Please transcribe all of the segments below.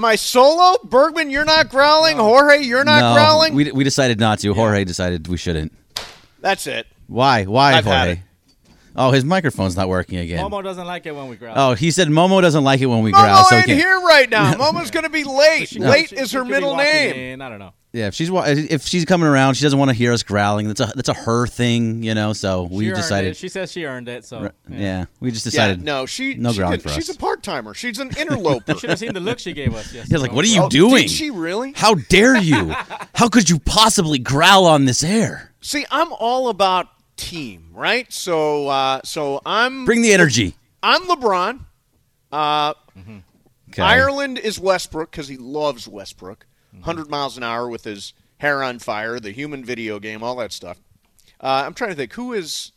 Am I solo? Bergman, you're not growling. No. Jorge, you're not growling. We decided not to. Jorge decided we shouldn't. That's it. Why? I've Jorge? Had it. Oh, his microphone's not working again. Momo doesn't like it when we growl. Oh, he said Momo doesn't like it when we Momo growl. So ain't here right now. Momo's going to be late. Late is her middle name. I don't know. Yeah, if she's coming around, she doesn't want to hear us growling. That's a her thing, So we decided. She says she earned it. So yeah, we just decided. No growling for us. She's a part timer. She's an interloper. You should have seen the look she gave us. Yeah, like, what are you doing? Did she really? How dare you? How could you possibly growl on this air? See, I'm all about team, right? So I'm bring the energy. I'm LeBron. Okay. Ireland is Westbrook because he loves Westbrook. 100 miles an hour with his hair on fire, the human video game, all that stuff. I'm trying to think who.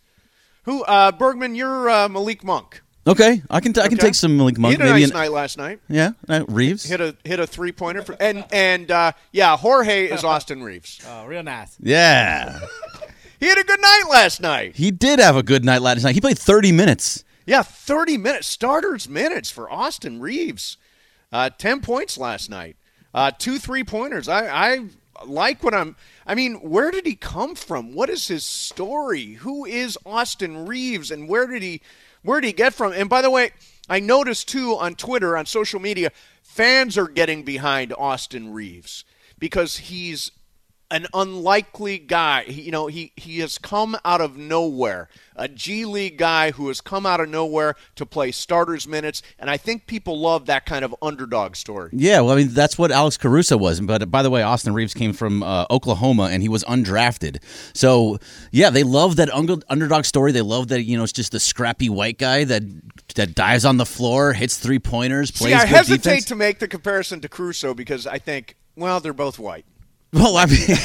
Bergman, you're Malik Monk. Okay, I can take some Malik Monk. He had a nice night last night. Yeah, Reeves hit a 3-pointer and Jorge is Austin Reeves. Oh, real nice. Yeah. He had a good night last night. He did have a good night last night. He played 30 minutes. Yeah, 30 minutes. Starters minutes for Austin Reeves. 10 points last night. 2 3-pointers. I like what where did he come from? What is his story? Who is Austin Reeves and where did he get from? And by the way, I noticed too on Twitter, on social media, fans are getting behind Austin Reeves because he's an unlikely guy. He has come out of nowhere. A G League guy who has come out of nowhere to play starters minutes, and I think people love that kind of underdog story. Yeah, well, that's what Alex Caruso was. But by the way, Austin Reeves came from Oklahoma, and he was undrafted. So, yeah, they love that underdog story. They love that, it's just the scrappy white guy that dives on the floor, hits 3-pointers, plays good defense. I hesitate to make the comparison to Caruso because I think, they're both white. Well,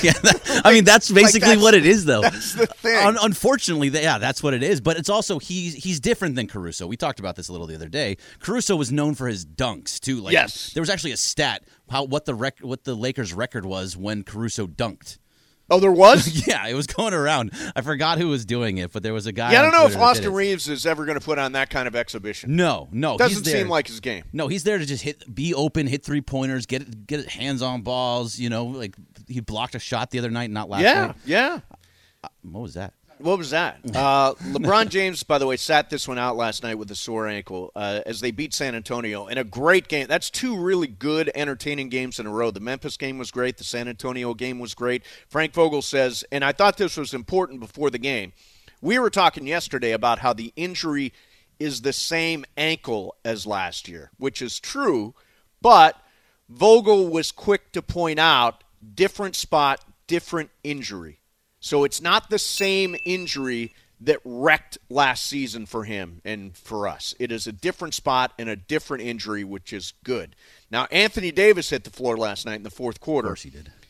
that's basically what it is, though. That's the thing. Unfortunately, that's what it is. But it's also he's different than Caruso. We talked about this a little the other day. Caruso was known for his dunks too. Yes. There was actually a stat what the Lakers' record was when Caruso dunked. Oh, there was? Yeah, it was going around. I forgot who was doing it, but there was a guy. Yeah, I don't know if Twitter Austin Reeves is ever going to put on that kind of exhibition. No, doesn't seem like his game. No, he's there to just be open, hit 3-pointers, get hands on balls. Like he blocked a shot the other night, not last night. Yeah. What was that? What was that? LeBron James, by the way, sat this one out last night with a sore ankle as they beat San Antonio in a great game. That's 2 really good, entertaining games in a row. The Memphis game was great. The San Antonio game was great. Frank Vogel says, and I thought this was important before the game, we were talking yesterday about how the injury is the same ankle as last year, which is true, but Vogel was quick to point out different spot, different injury. So it's not the same injury that wrecked last season for him and for us. It is a different spot and a different injury, which is good. Now, Anthony Davis hit the floor last night in the fourth quarter. Of course he did.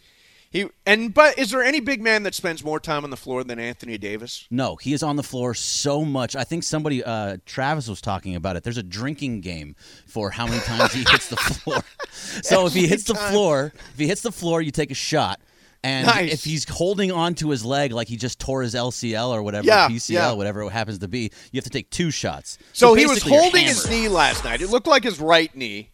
But is there any big man that spends more time on the floor than Anthony Davis? No, he is on the floor so much. I think somebody, Travis was talking about it. There's a drinking game for how many times he hits the floor. So if he hits the floor, you take a shot. And nice. If he's holding on to his leg like he just tore his LCL or whatever, PCL, whatever it happens to be, you have to take 2 shots. So he was holding his knee last night. It looked like his right knee.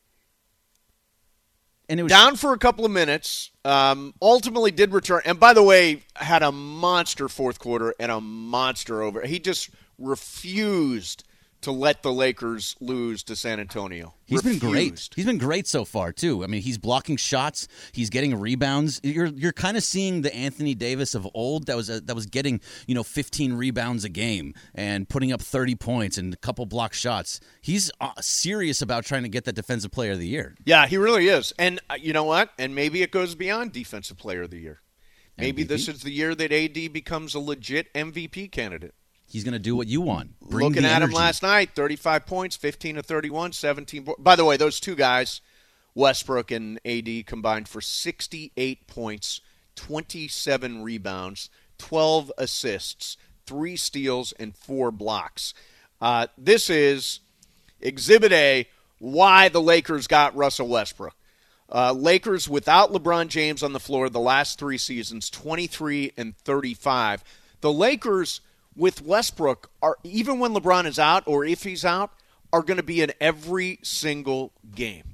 And it was down for a couple of minutes. Ultimately did return. And by the way, had a monster fourth quarter and a monster over. He just refused to let the Lakers lose to San Antonio. He's been great. He's been great so far, too. I mean, he's blocking shots. He's getting rebounds. You're kind of seeing the Anthony Davis of old that was getting 15 rebounds a game and putting up 30 points and a couple block shots. He's serious about trying to get that Defensive Player of the Year. Yeah, he really is. And you know what? And maybe it goes beyond Defensive Player of the Year. Maybe this is the year that AD becomes a legit MVP candidate. He's going to do what you want. Looking at him last night, 35 points, 15 of 31, 17. By the way, those 2 guys, Westbrook and AD, combined for 68 points, 27 rebounds, 12 assists, 3 steals, and 4 blocks. This is Exhibit A, why the Lakers got Russell Westbrook. Lakers without LeBron James on the floor the last 3 seasons, 23 and 35. The Lakers with Westbrook, even when LeBron is out or if he's out, are going to be in every single game.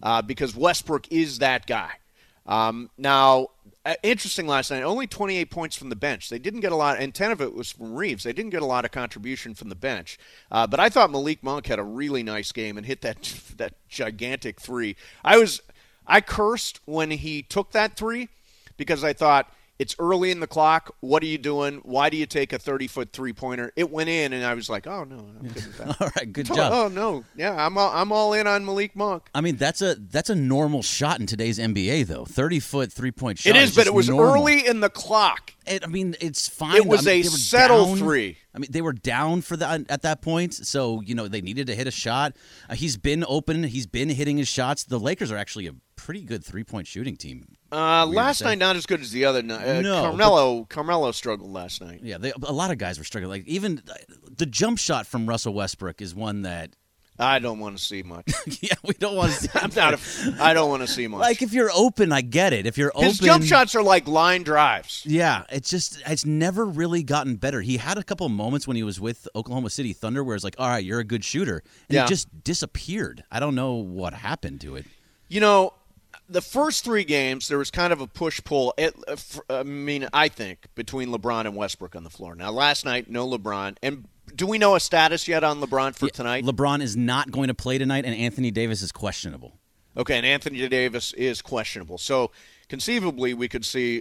because Westbrook is that guy. Now, interesting last night, only 28 points from the bench. They didn't get a lot, and 10 of it was from Reeves. They didn't get a lot of contribution from the bench. But I thought Malik Monk had a really nice game and hit that gigantic three. I cursed when he took that three because I thought, it's early in the clock. What are you doing? Why do you take a 30-foot three-pointer? It went in, and I was like, "Oh no, I'm good with that." All right, good job. Oh no, yeah, I'm all in on Malik Monk. I mean, that's a normal shot in today's NBA, though. 30-foot three-point shot. It is, but it was normal. early in the clock. It's fine. It was a settle three. I mean, they were down for at that point, so they needed to hit a shot. He's been open. He's been hitting his shots. The Lakers are actually a pretty good three-point shooting team. Last night, not as good as the other night. Carmelo struggled last night. Yeah, a lot of guys were struggling. Like even the jump shot from Russell Westbrook is one that I don't want to see much. Yeah, we don't want to see. I don't want to see much. Like if you're open, I get it. If you're his open, jump shots are like line drives. Yeah, it's never really gotten better. He had a couple of moments when he was with Oklahoma City Thunder where it's like, all right, you're a good shooter, and he just disappeared. I don't know what happened to it. The first three games, there was kind of a push-pull, I think, between LeBron and Westbrook on the floor. Now, last night, no LeBron. And do we know a status yet on LeBron for tonight? LeBron is not going to play tonight, and Anthony Davis is questionable. Okay, and Anthony Davis is questionable. So, conceivably, we could see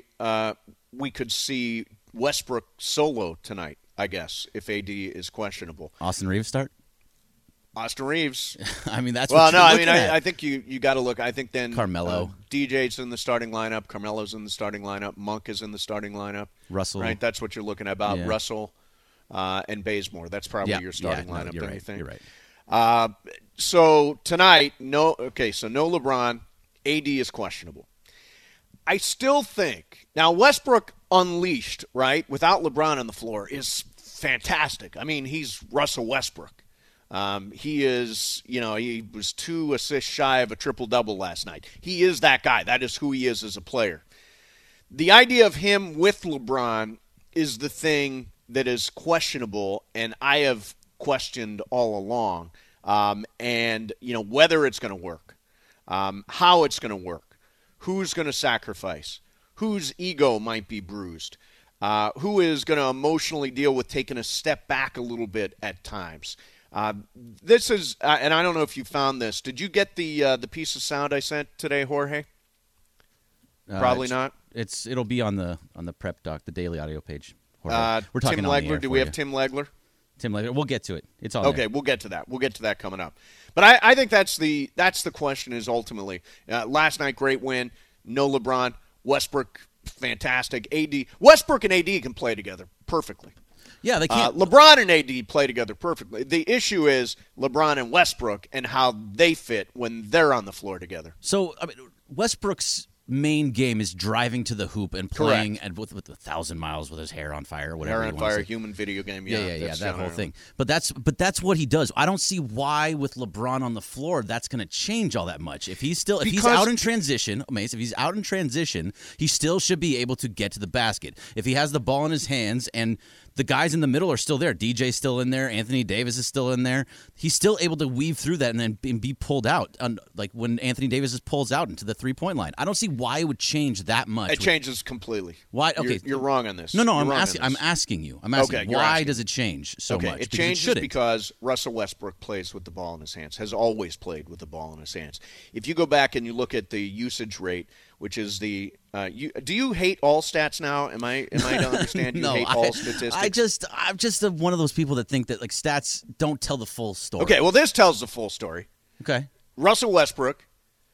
Westbrook solo tonight, I guess, if AD is questionable. Austin Reeves start? Austin Reeves. I mean, that's well. What No, you're I looking mean, at. I think you got to look. I think then Carmelo, DJ's in the starting lineup. Carmelo's in the starting lineup. Monk is in the starting lineup. Russell, right? That's what you're looking at about Russell and Bazemore. That's probably your starting lineup. You're don't right. you think? You're right. So tonight, no. Okay, so no LeBron. AD is questionable. I still think now Westbrook unleashed, right, without LeBron on the floor is fantastic. I mean, he's Russell Westbrook. He is, he was 2 assists shy of a triple-double last night. He is that guy. That is who he is as a player. The idea of him with LeBron is the thing that is questionable, and I have questioned all along. And whether it's going to work, how it's going to work, who's going to sacrifice, whose ego might be bruised, who is going to emotionally deal with taking a step back a little bit at times. This is, and I don't know if you found this. Did you get the piece of sound I sent today, Jorge? Probably not. It'll be on the Prep Doc, the daily audio page. Jorge. We're talking Tim on the air Legler. Do for we have you. Tim Legler? Tim Legler. We'll get to it. It's on. Okay, there. we'll get to that. We'll get to that coming up. But I think that's the question is ultimately last night great win. No LeBron. Westbrook fantastic. AD Westbrook and AD can play together perfectly. Yeah, they can't. LeBron and AD play together perfectly. The issue is LeBron and Westbrook and how they fit when they're on the floor together. So, I mean, Westbrook's main game is driving to the hoop and playing with 1,000 miles with his hair on fire or whatever. Hair on fire, human video game. Yeah, that whole thing. But that's what he does. I don't see why with LeBron on the floor that's going to change all that much. If he's out in transition, Mace, if he's out in transition, he still should be able to get to the basket. If he has the ball in his hands and the guys in the middle are still there. DJ's still in there. Anthony Davis is still in there. He's still able to weave through that and then be pulled out. Like when Anthony Davis pulls out into the three-point line. I don't see why it would change that much. It changes completely. Why? Okay, you're wrong on this. No, I'm asking you. Okay, why does it change so much? It changes because Russell Westbrook plays with the ball in his hands. Has always played with the ball in his hands. If you go back and you look at the usage rate, which is the do you hate all stats now? Am I to understand you No, hate all statistics? I'm just one of those people that think that like stats don't tell the full story. Okay, well this tells the full story. Okay. Russell Westbrook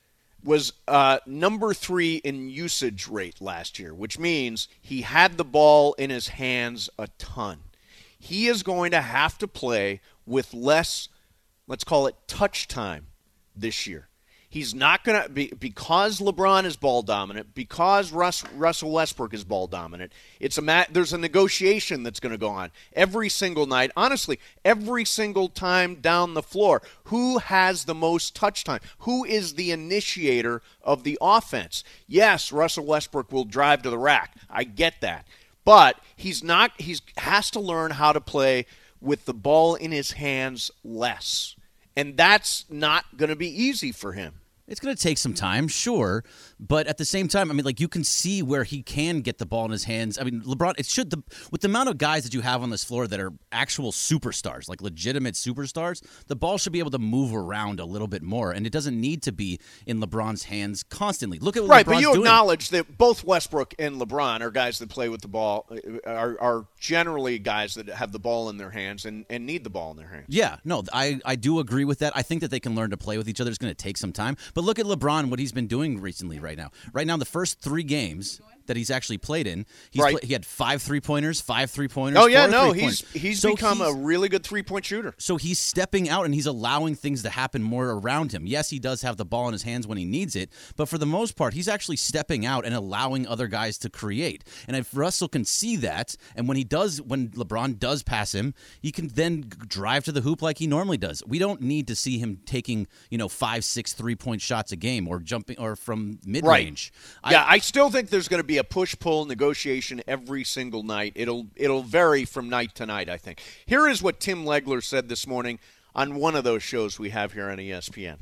was number 3 in usage rate last year, which means he had the ball in his hands a ton. He is going to have to play with less, let's call it touch time this year. He's not going to be, because LeBron is ball dominant, because Russell Westbrook is ball dominant. There's a negotiation that's going to go on every single night. Honestly, every single time down the floor. Who has the most touch time? Who is the initiator of the offense? Yes, Russell Westbrook will drive to the rack. I get that. But he has to learn how to play with the ball in his hands less. And that's not going to be easy for him. It's going to take some time, sure, but at the same time, I mean, like, you can see where he can get the ball in his hands. I mean, LeBron, with the amount of guys that you have on this floor that are actual superstars, like legitimate superstars, the ball should be able to move around a little bit more, and it doesn't need to be in LeBron's hands constantly. Look at what right, LeBron's but you doing. acknowledge that both Westbrook and LeBron are guys that play with the ball, are generally guys that have the ball in their hands and need the ball in their hands. Yeah, no, I do agree with that. I think that they can learn to play with each other. It's going to take some time. But look at LeBron, what he's been doing recently right now. Right now, the first 3 games that he's actually played in, he had 5 3-pointers, 5 3-pointers. Oh, yeah, 4 no, three-pointers. he's become a really good three-point shooter. So he's stepping out and he's allowing things to happen more around him. Yes, he does have the ball in his hands when he needs it, but for the most part, he's actually stepping out and allowing other guys to create. And if Russell can see that, and when LeBron does pass him, he can then drive to the hoop like he normally does. We don't need to see him taking, 5, 6 3-point shots a game or jumping or from mid-range. Right. I still think there's going to be a push-pull negotiation every single night. It'll vary from night to night, I think. Here is what Tim Legler said this morning on one of those shows we have here on ESPN.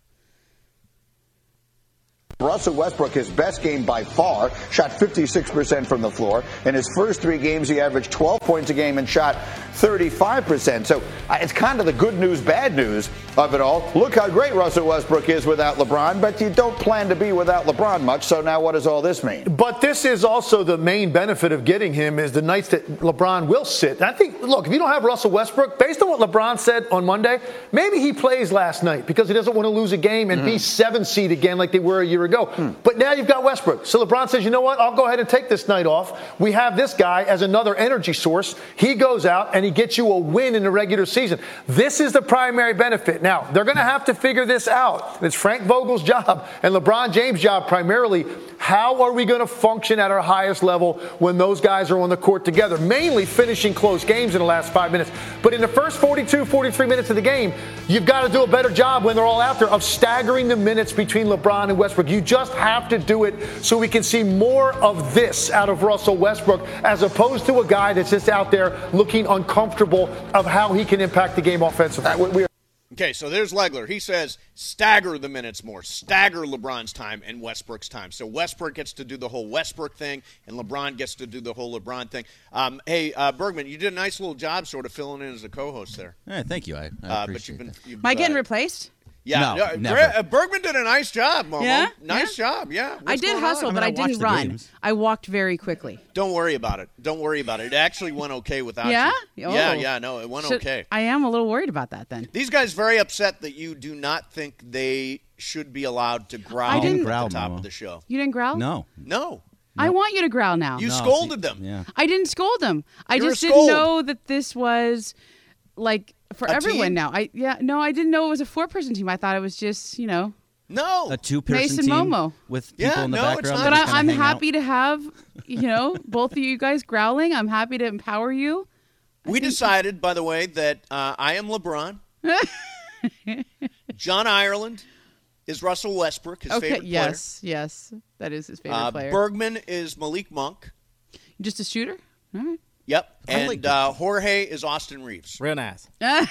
Russell Westbrook, his best game by far, shot 56% from the floor. In his first 3 games, he averaged 12 points a game and shot 35%. So it's kind of the good news, bad news of it all. Look how great Russell Westbrook is without LeBron, but you don't plan to be without LeBron much. So now what does all this mean? But this is also the main benefit of getting him is the nights that LeBron will sit. And I think, look, if you don't have Russell Westbrook, based on what LeBron said on Monday, maybe he plays last night because he doesn't want to lose a game and be 7th seed again like they were a year ago. But now you've got Westbrook. So LeBron says, you know what? I'll go ahead and take this night off. We have this guy as another energy source. He goes out and he gets you a win in the regular season. This is the primary benefit. Now, they're going to have to figure this out. It's Frank Vogel's job and LeBron James' job primarily. How are we going to function at our highest level when those guys are on the court together? Mainly finishing close games in the last 5 minutes. But in the first 42, 43 minutes of the game, you've got to do a better job when they're all out there of staggering the minutes between LeBron and Westbrook. You just have to do it so we can see more of this out of Russell Westbrook as opposed to a guy that's just out there looking uncomfortable of how he can impact the game offensively. Okay, so there's Legler. He says stagger the minutes more, stagger LeBron's time and Westbrook's time. So Westbrook gets to do the whole Westbrook thing, and LeBron gets to do the whole LeBron thing. Hey, Bergman, you did a nice little job sort of filling in as a co-host there. Yeah, thank you. I appreciate it. Am I getting replaced? Yeah, No, never. Bergman did a nice job, Momo. Yeah? Nice job, yeah. I did hustle, but I watched didn't the run. games. I walked very quickly. Don't worry about it. Don't worry about it. It actually went okay without Yeah? you. Oh. Yeah, no, it went okay. I am a little worried about that then. These guys very upset that you do not think they should be allowed to growl I at didn't the growl, top Momo. of the show. You didn't growl? No. No. I want you to growl now. You scolded them. Yeah. I didn't scold them. I You're just a didn't scold. know that this was like for A everyone team? now. I didn't know it was a 4-person team. I thought it was just, No. A 2-person Mason team Momo. with people Yeah, in the no, it's background. not. that But just kinda I'm hang out. happy to have, both of you guys growling. I'm happy to empower you. We decided, by the way, that I am LeBron. John Ireland is Russell Westbrook, his favorite player. Yes. That is his favorite player. Bergman is Malik Monk. Just a shooter? All right. Yep. I And like that. Jorge is Austin Reeves. Real nice.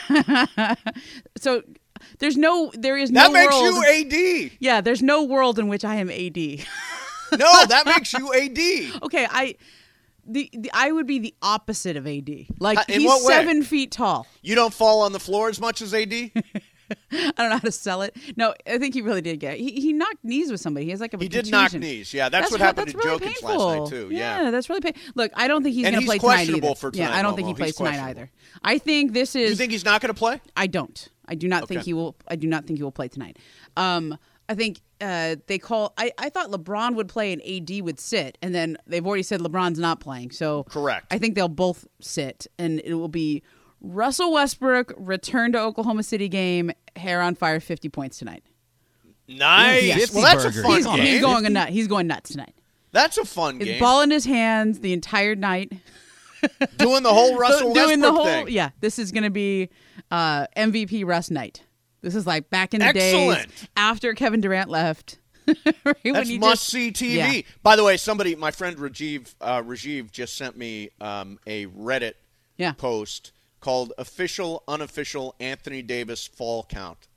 So there is no That makes world. you AD. Yeah, there's no world in which I am AD. No, that makes you AD. Okay, I would be the opposite of AD. Like In he's what way? 7 feet tall. You don't fall on the floor as much as AD? I don't know how to sell it. No, I think he really did get it. He knocked knees with somebody. He has like a He did contusion. knock knees. Yeah, that's what happened to really Jokic painful. last night, too. Yeah. that's really painful. Look, I don't think he's And going to he's play tonight questionable either. for Yeah, tonight, I don't think Momo. he plays He's tonight questionable. either. I think this is. You think he's not going to play? I don't. I do not think Okay. he will. I do not think he will play tonight. I think they call. I thought LeBron would play and AD would sit, and then they've already said LeBron's not playing. So Correct. I think they'll both sit, and it will be Russell Westbrook return to Oklahoma City game, hair on fire, 50 points tonight. Nice. Yes. Well, that's a 50 fun burgers. game. He's going nuts. He's going nuts tonight. That's a fun game. Ball in his hands the entire night. Doing the whole Russell Doing Westbrook the whole. thing. Yeah, this is going to be MVP Russ night. This is like back in the Excellent. days after Kevin Durant left. Right, when That's he must-see TV. Yeah. By the way, my friend Rajiv just sent me a Reddit Yeah. post called Official Unofficial Anthony Davis Fall Count.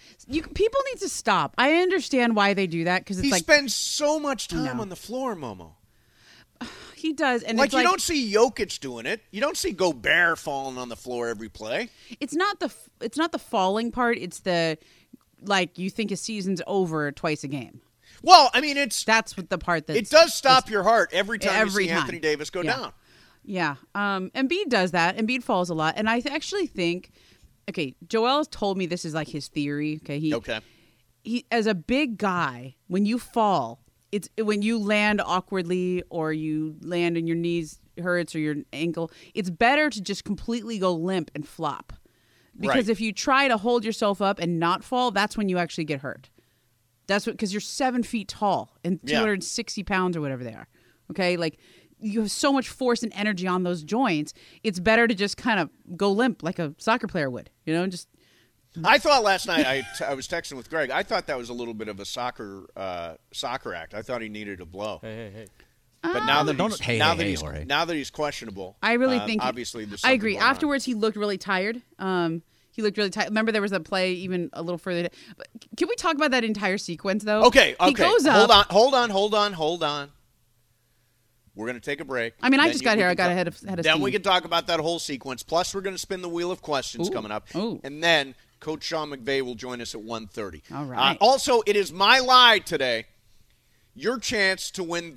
People need to stop. I understand why they do that because it's He like spends so much time on the floor, Momo. he does, and Like it's you don't see Jokic doing it. You don't see Gobert falling on the floor every play. It's not the falling part. It's the like you think a season's over twice a game. Well, I mean, That's what the part that it does stop your heart every time you see time. Anthony Davis go Yeah. down. Yeah. Embiid does that. Embiid falls a lot, and I actually think. Okay, Joel has told me this is like his theory. Okay, he as a big guy, when you fall, it's when you land awkwardly or you land and your knees hurts or your ankle. It's better to just completely go limp and flop, because Right. if you try to hold yourself up and not fall, that's when you actually get hurt. That's what because you're 7 feet tall and 260 pounds or whatever they are. Okay, like. You have so much force and energy on those joints. It's better to just kind of go limp like a soccer player would, just. I thought last night I was texting with Greg. I thought that was a little bit of a soccer act. I thought he needed a blow. Hey. But now that Jorge. now that he's questionable, I really think obviously there's I something agree. going on. Afterwards, he looked really tired. He looked really tired. Remember, there was a play even a little further. But can we talk about that entire sequence though? Okay. He goes up. Hold on. We're going to take a break. I mean, I Then just got here. I got ahead of Then steam. we can talk about that whole sequence. Plus, we're going to spin the wheel of questions coming up. Ooh. And then Coach Sean McVay will join us at 1:30. All right. Also, it is my lie today. Your chance to win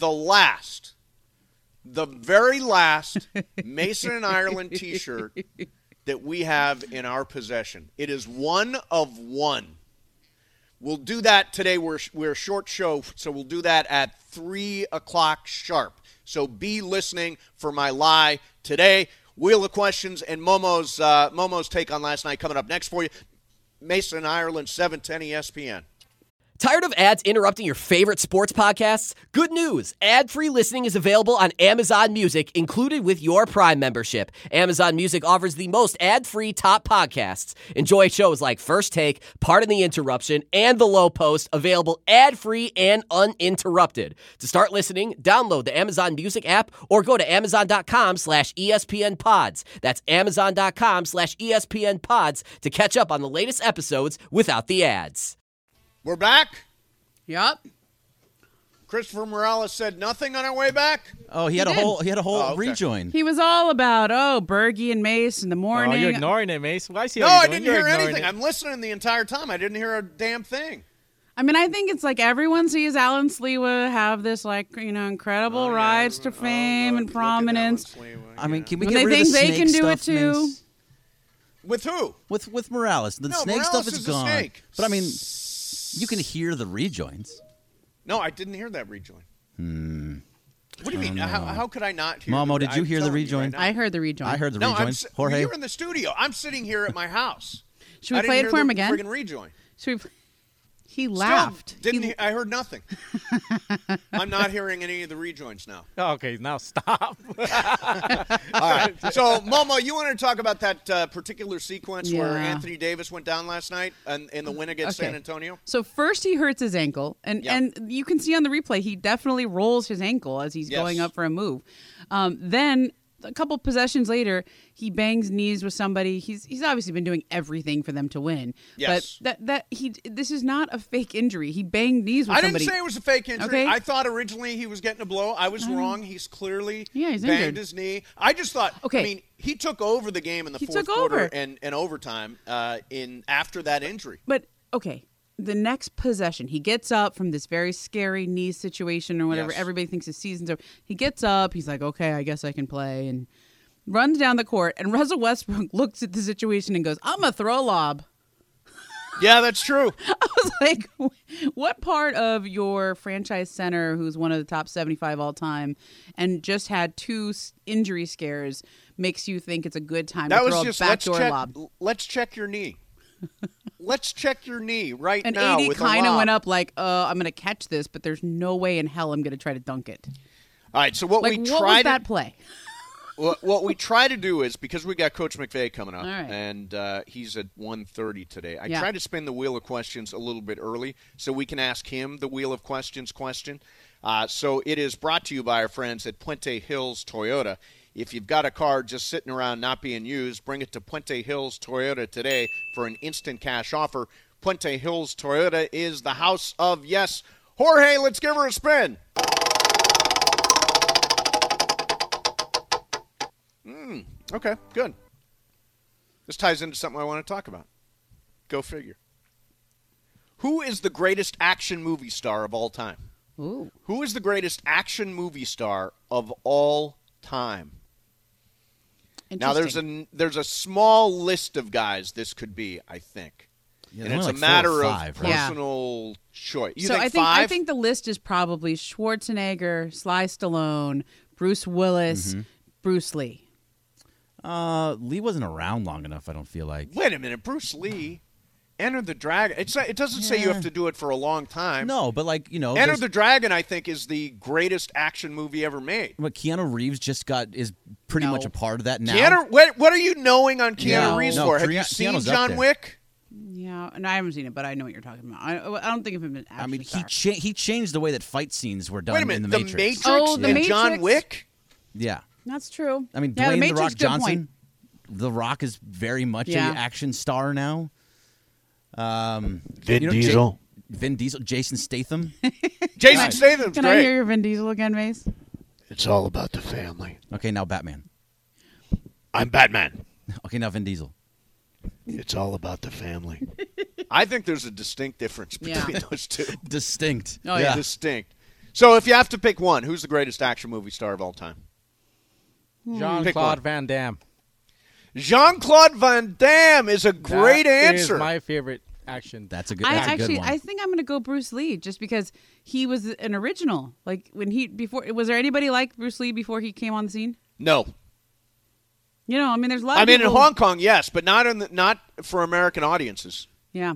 the very last Mason and Ireland T-shirt that we have in our possession. It is one of one. We'll do that today. We're a short show, so we'll do that at 3 o'clock sharp. So be listening for my lie today. Wheel of questions and Momo's take on last night coming up next for you. Mason and Ireland, 710 ESPN. Tired of ads interrupting your favorite sports podcasts? Good news! Ad-free listening is available on Amazon Music, included with your Prime membership. Amazon Music offers the most ad-free top podcasts. Enjoy shows like First Take, Pardon the Interruption, and The Low Post, available ad-free and uninterrupted. To start listening, download the Amazon Music app or go to amazon.com/ESPN Pods. That's amazon.com/ESPN Pods to catch up on the latest episodes without the ads. We're back. Yep. Christopher Morales said nothing on our way back. Oh, he had a whole okay. rejoin. He was all about Bergie and Mace in the morning. Oh, you're ignoring it, Mace. Why is he? No, I didn't hear anything. I'm listening the entire time. I didn't hear a damn thing. I mean, I think it's like everyone sees Alan Slewa have this incredible rise to fame and prominence. I mean, can we When get they rid of think the they snake can do it stuff, too. Mace? With who? With Morales, the No, snake Morales stuff is is a gone. snake. But I mean, you can hear the rejoins. No, I didn't hear that rejoin. What do you mean? How could I not hear? Momo, did you hear the I'm telling rejoin? right now. I heard the rejoin. I heard the No, rejoin. Jorge, you're in the studio. I'm sitting here at my house. Should we I play didn't it for hear him the again? Friggin' rejoin. Should we? He laughed. I heard nothing. I'm not hearing any of the rejoins now. Okay, now stop. All right. So, Momo, you wanted to talk about that particular sequence where Yeah. Anthony Davis went down last night in the win against Okay. San Antonio? So first he hurts his ankle, and you can see on the replay he definitely rolls his ankle as he's Yes. going up for a move. Then a couple possessions later, he bangs knees with somebody. He's obviously been doing everything for them to win. Yes. But this is not a fake injury. He banged knees with I somebody. didn't say it was a fake injury. Okay. I thought originally he was getting a blow. I was wrong. He's clearly he's banged injured. his knee. I just thought, Okay. I mean, he took over the game in the He fourth took quarter over. and overtime after that injury. But okay, the next possession, he gets up from this very scary knee situation or whatever. Yes. Everybody thinks his season's over. He gets up. He's like, okay, I guess I can play, and runs down the court. And Russell Westbrook looks at the situation and goes, I'm going to throw a lob. Yeah, that's true. I was like, what part of your franchise center, who's one of the top 75 all time, and just had two injury scares, makes you think it's a good time That to was throw just a backdoor lob? let's check your knee. Let's check your knee right And now. AD with a kind of lob. went up like, I'm going to catch this, but there's no way in hell I'm going to try to dunk it. All right, so what Like, we what tried was that play? What we try to do is, because we got Coach McVay coming up, All right. and he's at 1:30 today, I Yeah. try to spin the wheel of questions a little bit early so we can ask him the wheel of questions question. So it is brought to you by our friends at Puente Hills Toyota. If you've got a car just sitting around not being used, bring it to Puente Hills Toyota today for an instant cash offer. Puente Hills Toyota is the house of yes. Jorge, let's give her a spin. Okay, good. This ties into something I want to talk about. Go figure. Who is the greatest action movie star of all time? Ooh. Who is the greatest action movie star of all time? Now, there's a small list of guys this could be, I think. Yeah, and it's like a matter 4 or 5, of right? personal choice. You so think I think 5? I think the list is probably Schwarzenegger, Sly Stallone, Bruce Willis, Bruce Lee. Lee wasn't around long enough, I don't feel like. Wait a minute, Bruce Lee, Enter the Dragon. It doesn't say you have to do it for a long time. No, but like, Enter the Dragon, I think, is the greatest action movie ever made. But Keanu Reeves is pretty much a part of that now. Keanu, what are you knowing on Keanu Reeves for? Have you seen Keanu's up John there. Wick? Yeah, and I haven't seen it, but I know what you're talking about. I don't think of him as an action I mean, star. he changed the way that fight scenes were done Wait a minute, in The Matrix. Oh, The and Matrix? John Wick? Yeah. That's true. I mean, yeah, Dwayne The The Matrix, Rock good Johnson. point. The Rock is very much Yeah. an action star now. Vin Diesel. Vin Diesel. Jason Statham. Jason Statham's Can great. I hear your Vin Diesel again, Mace? It's all about the family. Okay, now Batman. I'm Batman. Okay, now Vin Diesel. It's all about the family. I think there's a distinct difference between those two. Distinct. Oh, yeah. Distinct. So if you have to pick one, who's the greatest action movie star of all time? Jean-Claude Van Damme. Jean-Claude Van Damme is a great answer. That is my favorite action. That's a good one. I think I'm going to go Bruce Lee just because he was an original. Like was there anybody like Bruce Lee before he came on the scene? No. I mean, there's a lot of I mean, people. in Hong Kong, yes, but not for American audiences. Yeah.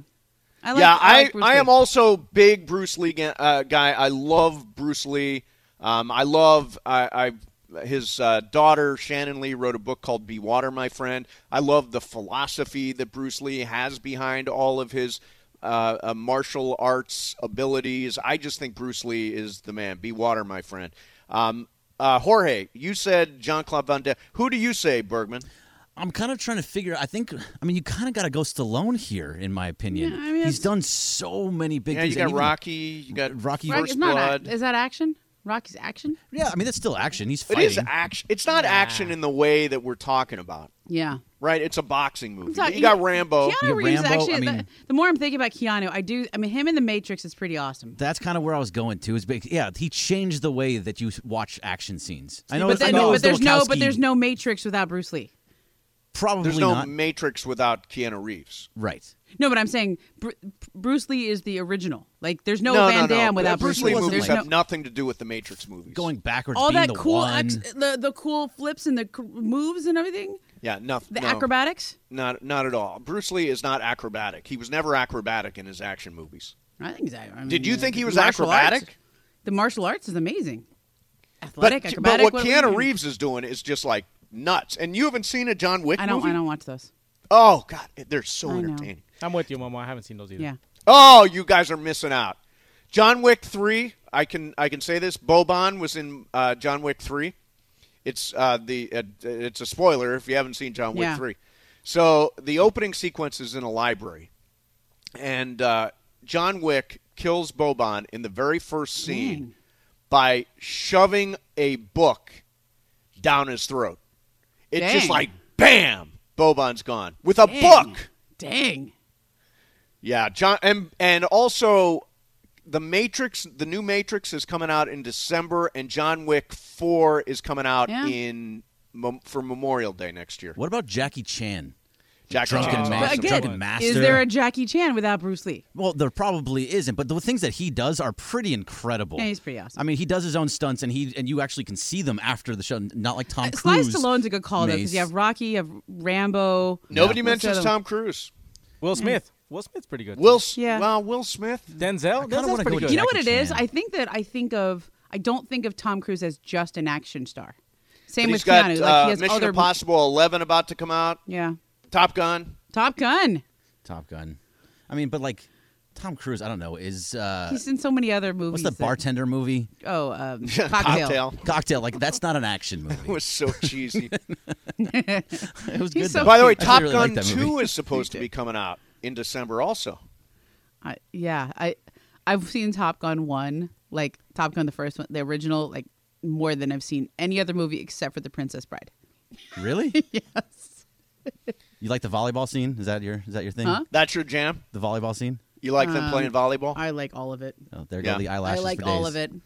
I Bruce Lee. am also big Bruce Lee guy. I love Bruce Lee. I love his daughter Shannon Lee wrote a book called Be Water, My Friend. I love the philosophy that Bruce Lee has behind all of his martial arts abilities. I just think Bruce Lee is the man. Be Water, my friend. Jorge, you said Jean-Claude Van Damme. Who do you say, Bergman? I'm kind of trying to figure. You kind of got to go Stallone here, in my opinion. Yeah, I mean, he's done so many big things. You got and even Rocky. You got Rocky First Blood. Is that action? Rocky's action? Yeah, I mean that's still action. He's It fighting. is action. It's not action in the way that we're talking about. Yeah. Right? It's a boxing movie. So, You got Rambo. Keanu You got Reeves, Rambo, actually, I mean- the more I'm thinking about Keanu, him in The Matrix is pretty awesome. That's kind of where I was going to. He changed the way that you watch action scenes. I know, But there's no Matrix without Bruce Lee. Probably There's no not. Matrix without Keanu Reeves. Right. No, but I'm saying Bruce Lee is the original. Like, there's no Van Damme without Bruce Bruce Lee Lee. movies There's have no, nothing to do with the Matrix movies. Going backwards, all being that the cool, one. the cool flips and the moves and everything. Yeah, nothing. The acrobatics. Not at all. Bruce Lee is not acrobatic. He was never acrobatic in his action movies. I think so. Did you think he was martial acrobatic? arts- The martial arts is amazing. Athletic, But acrobatic. what Keanu Reeves is doing is just like nuts. And you haven't seen a John Wick movie? I don't watch those. Oh, God. They're so I know. entertaining. I'm with you, Momo. I haven't seen those either. Yeah. Oh, you guys are missing out. John Wick 3, I can say this. Boban was in John Wick 3. It's it's a spoiler if you haven't seen John Wick 3. So the opening sequence is in a library. And John Wick kills Boban in the very first scene by shoving a book down his throat. It's just like, bam, Boban's gone. With a book. Dang. Yeah, John, and also the Matrix, the new Matrix is coming out in December, and John Wick 4 is coming out for Memorial Day next year. What about Jackie Chan? Drunken Master. Is there a Jackie Chan without Bruce Lee? Well, there probably isn't, but the things that he does are pretty incredible. Yeah, he's pretty awesome. I mean, he does his own stunts, and you actually can see them after the show, not like Tom Sly Cruise. Stallone's a good call, though, because you have Rocky, you have Rambo. Nobody mentions Tom Cruise. Will Smith. Will Smith's pretty good. Will Smith. Denzel. Denzel's pretty good. You know what it is? I don't think of Tom Cruise as just an action star. Same But with he's got Keanu. Like he has Mission other Impossible 11 about to come out. Yeah. Top Gun. Top Gun. Top Gun. I mean, but like Tom Cruise, I don't know, is he's in so many other movies. what's the bartender movie? Oh, Cocktail. Cocktail, like that's not an action movie. It was so cheesy. It was good. so though. By the way, I Top really Gun liked that 2 movie. is supposed to be coming out in December also. I've seen Top Gun 1, like Top Gun the first one, the original, like more than I've seen any other movie except for The Princess Bride. Really? Yes. You like the volleyball scene? Is that your thing? Huh? That's your jam? The volleyball scene? You like them playing volleyball? I like all of it. Oh, there Yeah. go the I eyelashes like for all days. of it.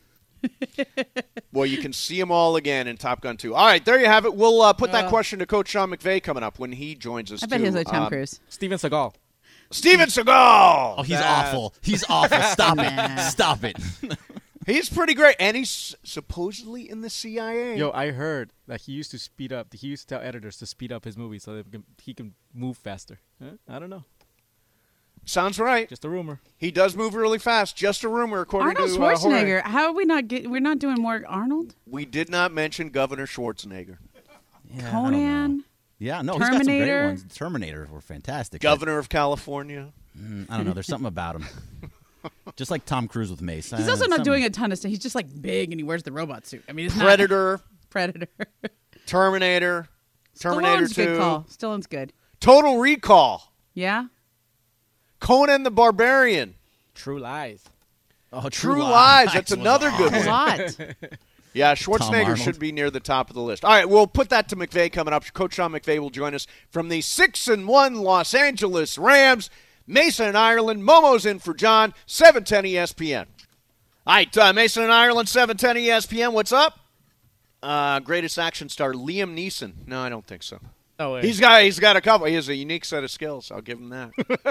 Well, you can see them all again in Top Gun 2. All right, there you have it. We'll put that question to Coach Sean McVay coming up when he joins us, I bet too. he's like Tom Cruise. Steven Seagal. Steven Seagal! Oh, he's awful. He's awful. Stop it. Stop it. He's pretty great, and he's supposedly in the CIA. Yo, I heard that he used to speed up. He used to tell editors to speed up his movies so that he can move faster. Huh? I don't know. Sounds right. Just a rumor. He does move really fast. Just a rumor, according Arnold to Schwarzenegger. Jorge. How are we not we're not doing more Arnold? We did not mention Governor Schwarzenegger. Yeah, I don't know. Conan. Yeah, no, he's got some Terminator. great ones. Terminator were fantastic. Governor of California. I don't know. There's something about him. Just like Tom Cruise with Mace. He's also not doing a ton of stuff. He's just like big and he wears the robot suit. I mean, it's Predator. not Predator. Terminator. Terminator Stallone's 2. good call. Stallone's good. Total Recall. Yeah. Conan the Barbarian. True Lies. Oh, True Lies. That's was another good A one. lot. Yeah, Schwarzenegger Arnold. should be near the top of the list. All right, we'll put that to McVay coming up. Coach Sean McVay will join us from the 6-1 Los Angeles Rams. Mason and Ireland. Momo's in for John. 710 ESPN. All right, Mason and Ireland, 710 ESPN. What's up? Greatest action star, Liam Neeson. No, I don't think so. Oh, He's got a couple. He has a unique set of skills. I'll give him that.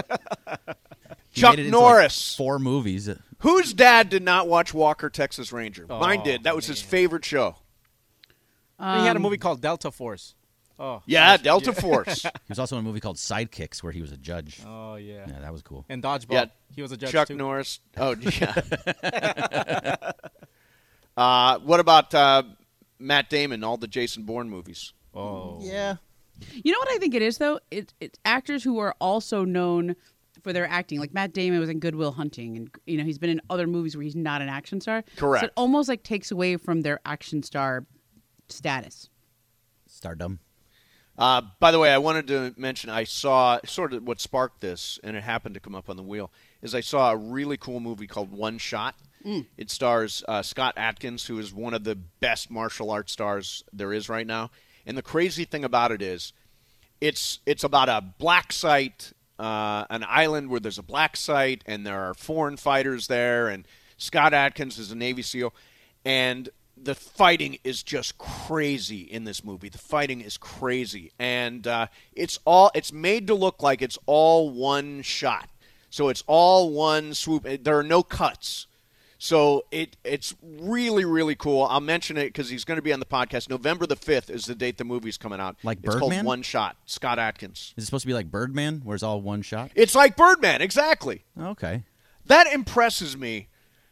He Chuck made it into, Norris. Like 4 movies. Whose dad did not watch Walker, Texas Ranger? Mine Oh, did. That was his favorite show. he had a movie called Delta Force. Oh. Yeah, Delta Force. He was also in a movie called Sidekicks where he was a judge. Oh, yeah. Yeah, that was cool. And Dodgeball. Yeah, He was a judge, Chuck too. Norris. Oh, yeah. What about Matt Damon, all the Jason Bourne movies? Oh. Yeah. You know what I think it is, though? It's actors who are also known for their acting. Like Matt Damon was in Good Will Hunting, and he's been in other movies where he's not an action star. Correct. So it almost like takes away from their action star status. Stardom. By the way, I wanted to mention I saw sort of what sparked this, and it happened to come up on the wheel, is I saw a really cool movie called One Shot. It stars Scott Adkins, who is one of the best martial arts stars there is right now. And the crazy thing about it is it's about a black site, an island where there's a black site, and there are foreign fighters there, and Scott Adkins is a Navy SEAL. And the fighting is just crazy in this movie. The fighting is crazy. And it's made to look like it's all one shot. So it's all one swoop. There are no cuts. So it's really, really cool. I'll mention it because he's going to be on the podcast. November the 5th is the date the movie's coming out. Like It's Birdman? called One Shot. Scott Adkins. Is it supposed to be like Birdman where it's all one shot? It's like Birdman, exactly. Okay. That impresses me.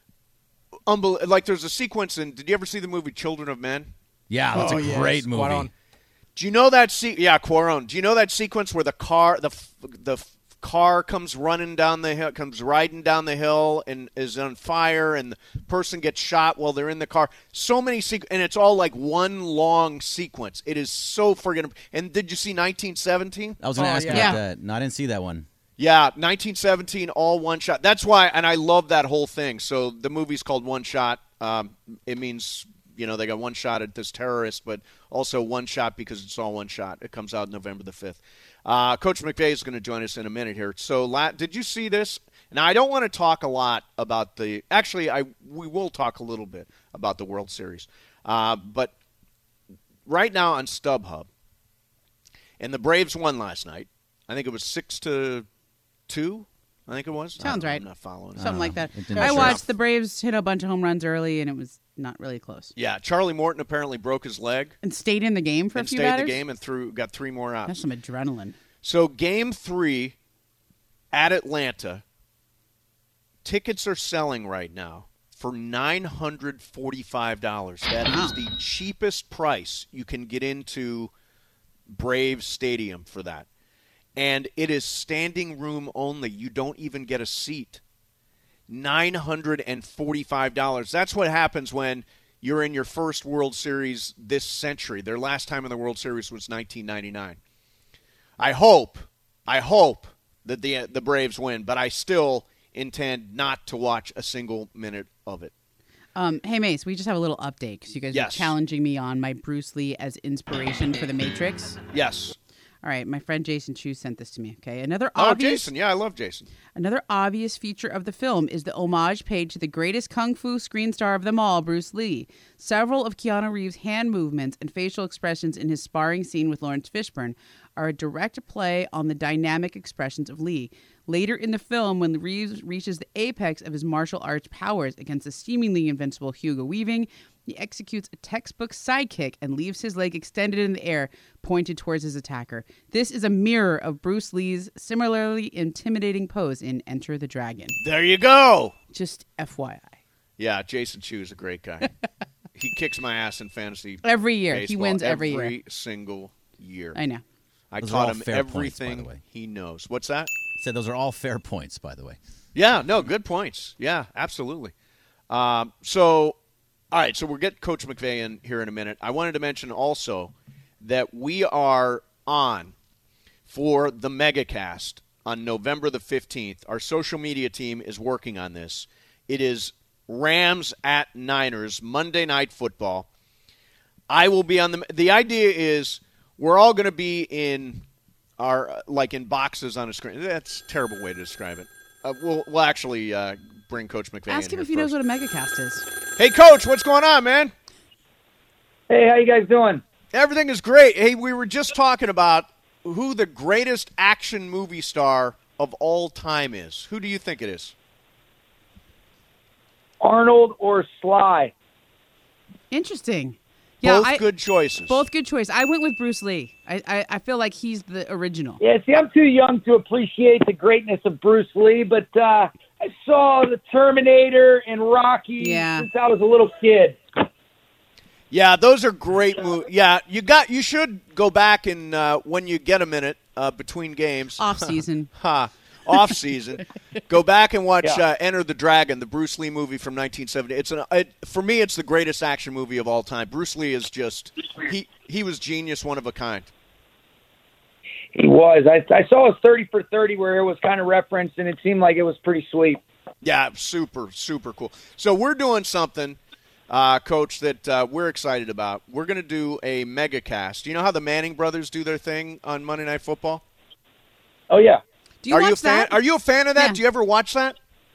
Like there's a sequence in, did you ever see the movie Children of Men? Yeah, that's a yes. great movie. Cuarón. Do you know that Cuarón. Do you know that sequence where the car comes riding down the hill and is on fire, and the person gets shot while they're in the car? So many and it's all like one long sequence. It is so friggin'. And did you see 1917? I was going to ask yeah. about Yeah. that. No, I didn't see that one. Yeah, 1917, all one shot. That's why, and I love that whole thing. So the movie's called One Shot. It means, they got one shot at this terrorist, but also one shot because it's all one shot. It comes out November the 5th. Coach McVay is going to join us in a minute here. So did you see this? Now, I don't want to talk a lot about we will talk a little bit about the World Series. But right now on StubHub, and the Braves won last night. I think it was 6-2. I think it was. Sounds right. I'm not following. Something like that. It didn't I show watched up. the Braves hit a bunch of home runs early, and it was not really close. Yeah, Charlie Morton apparently broke his leg And stayed in the game for a and few stayed in batters. the game and got 3 more outs. That's some adrenaline. So Game 3 at Atlanta, tickets are selling right now for $945. That is the cheapest price you can get into Braves Stadium for that. And it is standing room only. You don't even get a seat $945. That's what happens when you're in your first World Series this century. Their last time in the World Series was 1999. I hope that the Braves win, but I still intend not to watch a single minute of it. Hey, Mace, we just have a little update because you guys are challenging me on my Bruce Lee as inspiration for The Matrix. Yes. All right, my friend Jason Chu sent this to me, okay? Jason. Yeah, I love Jason. Another obvious feature of the film is the homage paid to the greatest kung fu screen star of them all, Bruce Lee. Several of Keanu Reeves' hand movements and facial expressions in his sparring scene with Lawrence Fishburne are a direct play on the dynamic expressions of Lee. Later in the film, when Reeves reaches the apex of his martial arts powers against the seemingly invincible Hugo Weaving, he executes a textbook sidekick and leaves his leg extended in the air, pointed towards his attacker. This is a mirror of Bruce Lee's similarly intimidating pose in Enter the Dragon. There you go. Just FYI. Yeah, Jason Chu is a great guy. He kicks my ass in fantasy every year. Baseball, he wins every year. Every single year. I know. I taught him everything he knows. What's that? Said those are all fair points, by the way. Yeah, no, good points. Yeah, absolutely. All right, so we'll get Coach McVay in here in a minute. I wanted to mention also that we are on for the MegaCast on November the 15th. Our social media team is working on this. It is Rams at Niners, Monday Night Football. I will be on the idea is we're all going to be in our in boxes on a screen. That's a terrible way to describe it. We'll actually bring Coach McVay in. Ask him if he knows what a MegaCast is. Hey, Coach, what's going on, man? Hey, how you guys doing? Everything is great. Hey, we were just talking about who the greatest action movie star of all time is. Who do you think it is? Arnold or Sly? Interesting. Both good choices. Both good choices. I went with Bruce Lee. I feel like he's the original. Yeah, see, I'm too young to appreciate the greatness of Bruce Lee, but I saw The Terminator and Rocky since I was a little kid. Yeah, those are great movies. Yeah, you should go back and when you get a minute between games. Off season. Off season. Go back and watch Enter the Dragon, the Bruce Lee movie from 1970. For me, it's the greatest action movie of all time. Bruce Lee is just he was genius, one of a kind. He was. I saw his 30 for 30 where it was kind of referenced, and it seemed like it was pretty sweet. Yeah, super, super cool. So we're doing something, Coach, that we're excited about. We're going to do a MegaCast. Do you know how the Manning brothers do their thing on Monday Night Football? Oh, yeah. Do you watch that? Are you a fan of that? Yeah. Do you ever watch that?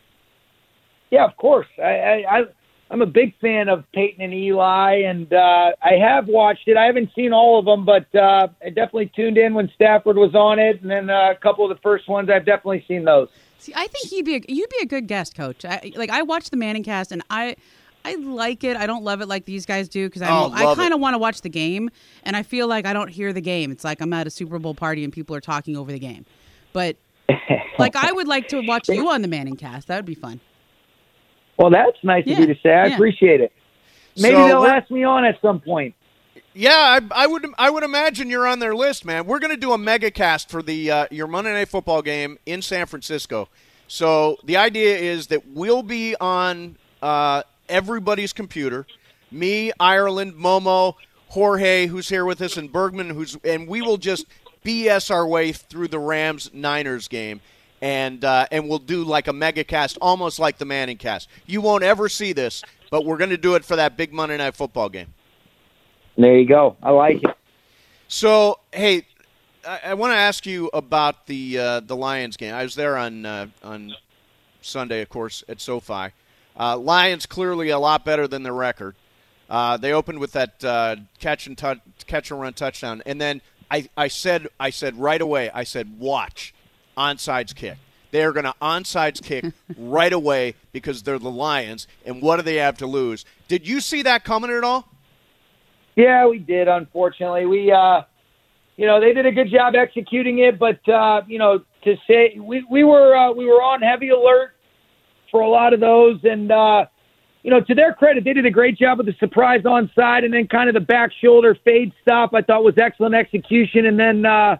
Yeah, of course. I'm a big fan of Peyton and Eli, and I have watched it. I haven't seen all of them, but I definitely tuned in when Stafford was on it, and then a couple of the first ones, I've definitely seen those. See, I think you'd be a good guest, Coach. I watched the Manning cast, and I like it. I don't love it like these guys do because I kind of want to watch the game, and I feel like I don't hear the game. It's like I'm at a Super Bowl party and people are talking over the game. But I would like to watch you on the Manning cast. That would be fun. Well, that's nice of you to say. I appreciate it. Maybe they'll ask me on at some point. Yeah, I would imagine you're on their list, man. We're going to do a MegaCast for the your Monday Night Football game in San Francisco. So the idea is that we'll be on everybody's computer. Me, Ireland, Momo, Jorge, who's here with us, and Bergman, and we will just BS our way through the Rams-Niners game. And we'll do like a MegaCast, almost like the Manning cast. You won't ever see this, but we're going to do it for that big Monday Night Football game. There you go. I like it. So, hey, I want to ask you about the Lions game. I was there on Sunday, of course, at SoFi. Lions clearly a lot better than their record. They opened with that catch and run touchdown, and then I said right away. I said, watch. Onside kick. They are going to onside kick right away because they're the Lions, and what do they have to lose? Did you see that coming at all? Yeah, we did, unfortunately. We, they did a good job executing it, but, to say we were on heavy alert for a lot of those, and, to their credit, they did a great job with the surprise onside and then kind of the back shoulder fade stop I thought was excellent execution, and then,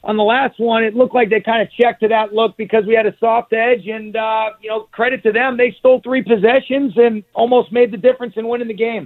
on the last one, it looked like they kind of checked to that look because we had a soft edge. And, credit to them, they stole 3 possessions and almost made the difference in winning the game.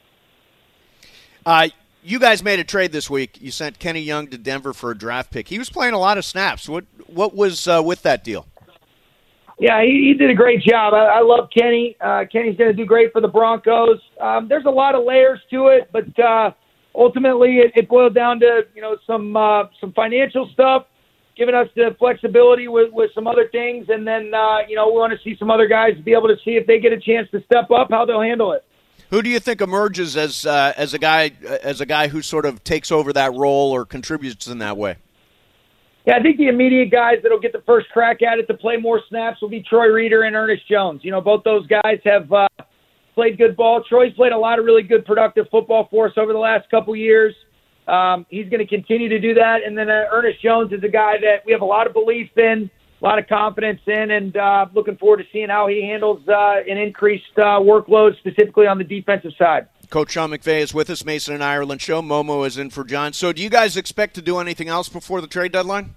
You guys made a trade this week. You sent Kenny Young to Denver for a draft pick. He was playing a lot of snaps. What was with that deal? Yeah, he did a great job. I love Kenny. Kenny's going to do great for the Broncos. There's a lot of layers to it, but ultimately it boiled down to some financial stuff, giving us the flexibility with some other things, and then we want to see some other guys be able to see if they get a chance to step up, how they'll handle it. Who do you think emerges as a guy who sort of takes over that role or contributes in that way? Yeah, I think the immediate guys that'll get the first crack at it to play more snaps will be Troy Reeder and Ernest Jones. Both those guys have played good ball. Troy's played a lot of really good, productive football for us over the last couple years. He's going to continue to do that. And then Ernest Jones is a guy that we have a lot of belief in, a lot of confidence in, and looking forward to seeing how he handles an increased workload, specifically on the defensive side. Coach Sean McVay is with us, Mason and Ireland Show. Momo is in for John. So do you guys expect to do anything else before the trade deadline?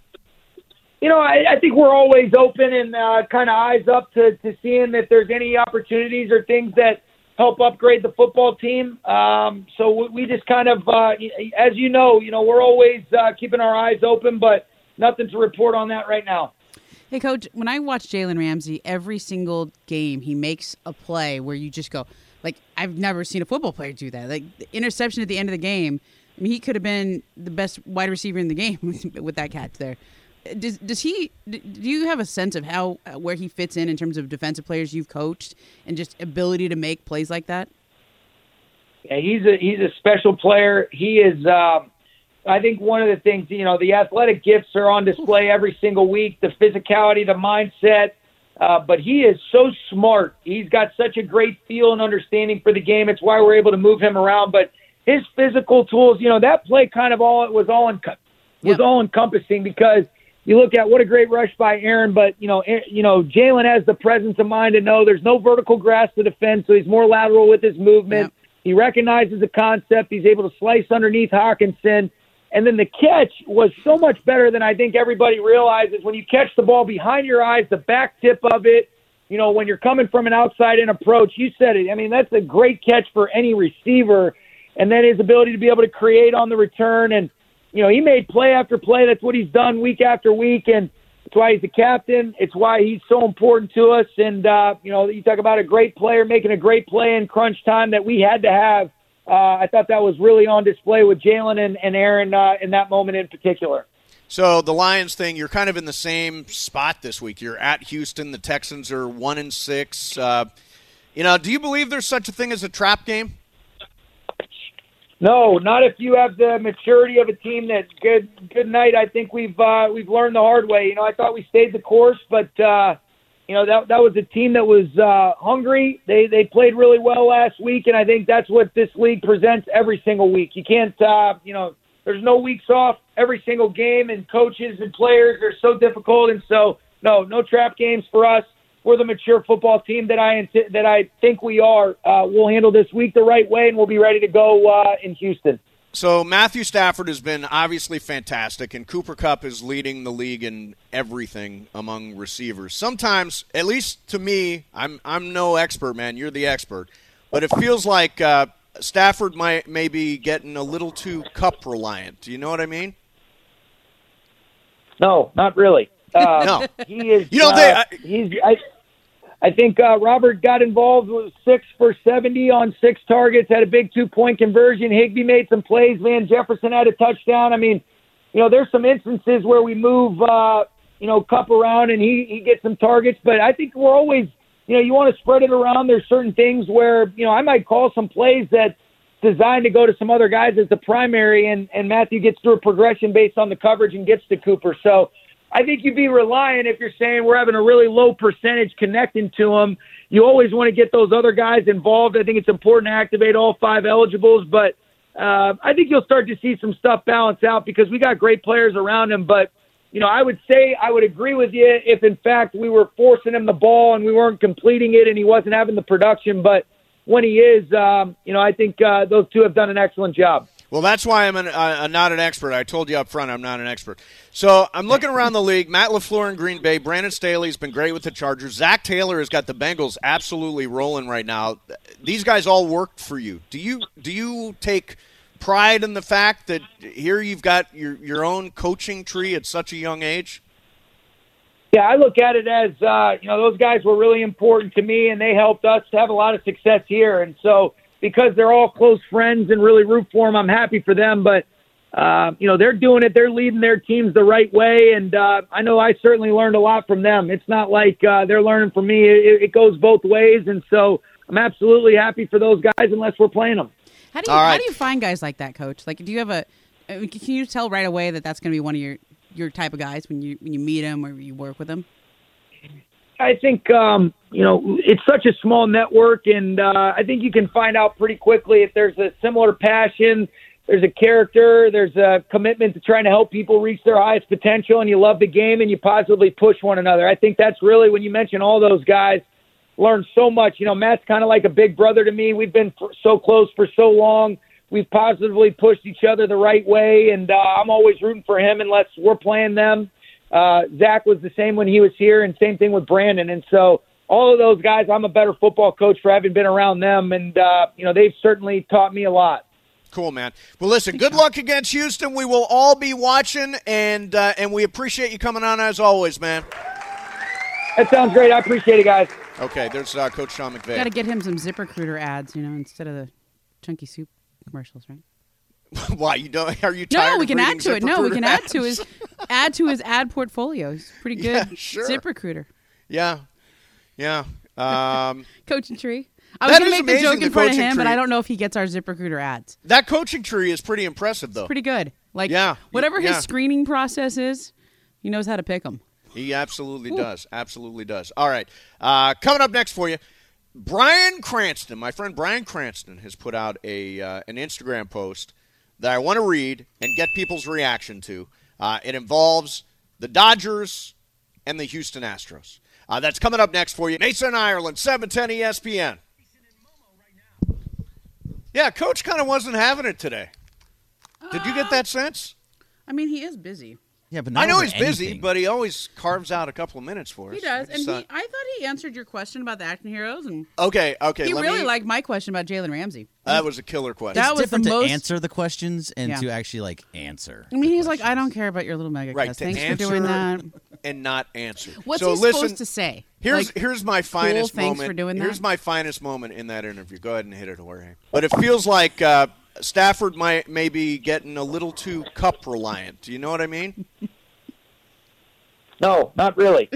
I think we're always open and kind of eyes up to seeing if there's any opportunities or things that help upgrade the football team. So we just kind of, as we're always keeping our eyes open, but nothing to report on that right now. Hey, Coach, when I watch Jalen Ramsey, every single game he makes a play where you just go, I've never seen a football player do that. The interception at the end of the game, I mean, he could have been the best wide receiver in the game with that catch there. Do you have a sense of where he fits in terms of defensive players you've coached and just ability to make plays like that? Yeah, he's a special player. He is, I think one of the things, the athletic gifts are on display every single week, the physicality, the mindset, but he is so smart. He's got such a great feel and understanding for the game. It's why we're able to move him around. But his physical tools, that play kind of all encompassing because you look at what a great rush by Aaron, but Jalen has the presence of mind to know there's no vertical grass to defend, so he's more lateral with his movement. Yep. He recognizes the concept. He's able to slice underneath Hawkinson. And then the catch was so much better than I think everybody realizes. When you catch the ball behind your eyes, the back tip of it, when you're coming from an outside-in approach, you said it. I mean, that's a great catch for any receiver. And then his ability to be able to create on the return. And, he made play after play. That's what he's done week after week. And it's why he's the captain. It's why he's so important to us. And, you talk about a great player making a great play in crunch time that we had to have. I thought that was really on display with Jalen and Aaron in that moment in particular. So the Lions thing, you're kind of in the same spot this week. You're at Houston. The Texans are 1-6. Do you believe there's such a thing as a trap game? No, not if you have the maturity of a team that's good night. I think we've learned the hard way. I thought we stayed the course, but that was a team that was hungry. They played really well last week, and I think that's what this league presents every single week. You can't, there's no weeks off every single game, and coaches and players are so difficult. And so, no trap games for us. We're the mature football team that I think we are. We'll handle this week the right way, and we'll be ready to go in Houston. So Matthew Stafford has been obviously fantastic, and Cooper Kupp is leading the league in everything among receivers. Sometimes, at least to me, I'm no expert, man. You're the expert. But it feels like Stafford may be getting a little too Kupp reliant. Do you know what I mean? No, not really. No. He is. I think Robert got involved with 6 for 70 on 6 targets, had a big 2-point conversion. Higbee made some plays. Van Jefferson had a touchdown. I mean, there's some instances where we move, Kupp around and he gets some targets. But I think we're always, you want to spread it around. There's certain things where, I might call some plays that's designed to go to some other guys as the primary, and Matthew gets through a progression based on the coverage and gets to Cooper. So I think you'd be reliant if you're saying we're having a really low percentage connecting to them. You always want to get those other guys involved. I think it's important to activate all 5 eligibles, but I think you'll start to see some stuff balance out because we got great players around him. But, I would say I would agree with you if, in fact, we were forcing him the ball and we weren't completing it and he wasn't having the production. But when he is, I think those two have done an excellent job. Well, that's why I'm not an expert. I told you up front I'm not an expert. So I'm looking around the league. Matt LaFleur in Green Bay. Brandon Staley's been great with the Chargers. Zach Taylor has got the Bengals absolutely rolling right now. These guys all worked for you. Do you take pride in the fact that here you've got your own coaching tree at such a young age? Yeah, I look at it as, those guys were really important to me, and they helped us to have a lot of success here. And so because they're all close friends and really root for them, I'm happy for them. But, they're doing it. They're leading their teams the right way. And I know I certainly learned a lot from them. It's not like they're learning from me. It goes both ways. And so I'm absolutely happy for those guys unless we're playing them. How do you find guys like that, Coach? Like, do you have can you tell right away that that's going to be one of your type of guys when you meet them or you work with them? I think, it's such a small network, and I think you can find out pretty quickly if there's a similar passion, there's a character, there's a commitment to trying to help people reach their highest potential, and you love the game and you positively push one another. I think that's really, when you mention all those guys, learn so much. Matt's kind of like a big brother to me. We've been so close for so long. We've positively pushed each other the right way, and I'm always rooting for him unless we're playing them. Zach was the same when he was here, and same thing with Brandon. And so all of those guys, I'm a better football coach for having been around them, and they've certainly taught me a lot. Cool, man. Well, listen, good luck against Houston. We will all be watching, and we appreciate you coming on as always, man. That sounds great. I appreciate it, guys. Okay, there's Coach Sean McVay. Got to get him some ZipRecruiter ads, instead of the Chunky Soup commercials, right? Why you don't? Are you tired? No, we can add to it. No, we can ads? add to his ad portfolio. He's pretty good. Yeah, sure. ZipRecruiter. Yeah. Coaching tree. I was going to make the joke in front of him, tree. but I don't know if he gets our ZipRecruiter ads. That coaching tree is pretty impressive, though. It's pretty good. Whatever his screening process is, he knows how to pick them. He absolutely does. Absolutely does. All right. Coming up next for you, Bryan Cranston. My friend Bryan Cranston has put out an Instagram post that I want to read and get people's reaction to. It involves the Dodgers and the Houston Astros. That's coming up next for you. Mason, Ireland, 710 ESPN. Yeah, Coach kind of wasn't having it today. Did you get that sense? I mean, he is busy. Yeah, but I know he's busy, but he always carves out a couple of minutes for us. He does, and I thought he answered your question about the action heroes, and okay. He really liked my question about Jalen Ramsey. That was a killer question. It's different to answer the questions and to actually answer. I mean, he's like, I don't care about your little mega cast. Thanks for doing that, and not answer. What's he supposed to say? Here's my finest moment. Thanks for doing that. Here's my finest moment in that interview. Go ahead and hit it, Jorge. But it feels like Stafford may be getting a little too cup reliant. Do you know what I mean? No, not really.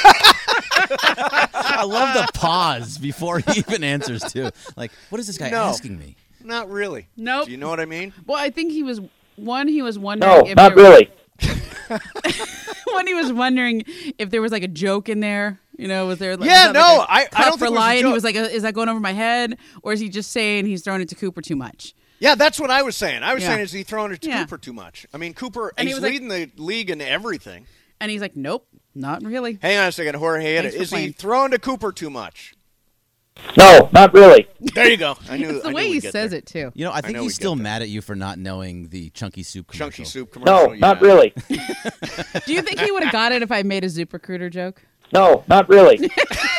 I love the pause before he even answers, too. Like, what is this guy asking me? Not really. Nope. Do you know what I mean? Well, I think he was wondering not really. When he was wondering if there was like a joke in there, was there? I don't think for it was lying. a joke. He was like, is that going over my head, or is he just saying he's throwing it to Cooper too much? Yeah, that's what I was saying. I was saying, is he throwing it to Cooper too much? I mean, Cooper, he's leading the league in everything. And he's like, nope, not really. Hang on a second, Jorge. Is he throwing to Cooper too much? No, not really. There you go. I knew it's the way he says it, too. I think he's still mad at you for not knowing the Chunky Soup commercial. Chunky Soup commercial. No, not really. Do you think he would have got it if I made a ZipRecruiter joke? No, not really.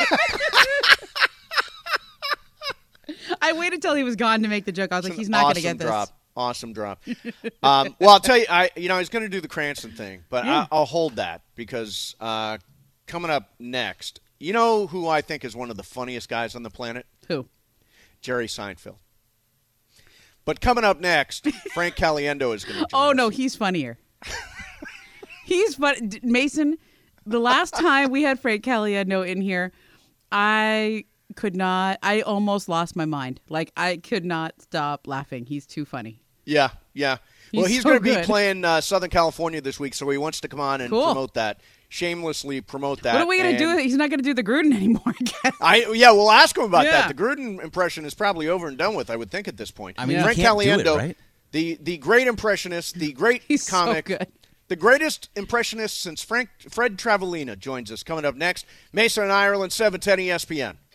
I waited till he was gone to make the joke. I was like, he's not going to get this. Awesome drop. Well, I'll tell you, I was going to do the Cranston thing, but I'll hold that because coming up next, you know who I think is one of the funniest guys on the planet? Who? Jerry Seinfeld. But coming up next, Frank Caliendo is going to join Oh, us. no, he's funnier. He's fun. Mason, the last time we had Frank Caliendo in here, I almost lost my mind. Like, I could not stop laughing. He's too funny. Yeah. Well, he's so going to be good. playing Southern California this week, so he wants to come on and promote that. Shamelessly promote that. What are we going to do? He's not going to do the Gruden anymore again. We'll ask him about that. The Gruden impression is probably over and done with, I would think, at this point. I mean, Frank you can't Caliendo, do it, right? the great impressionist, the great comic, so good. The greatest impressionist since Fred Travellina joins us coming up next. Mason, Ireland, 710 ESPN.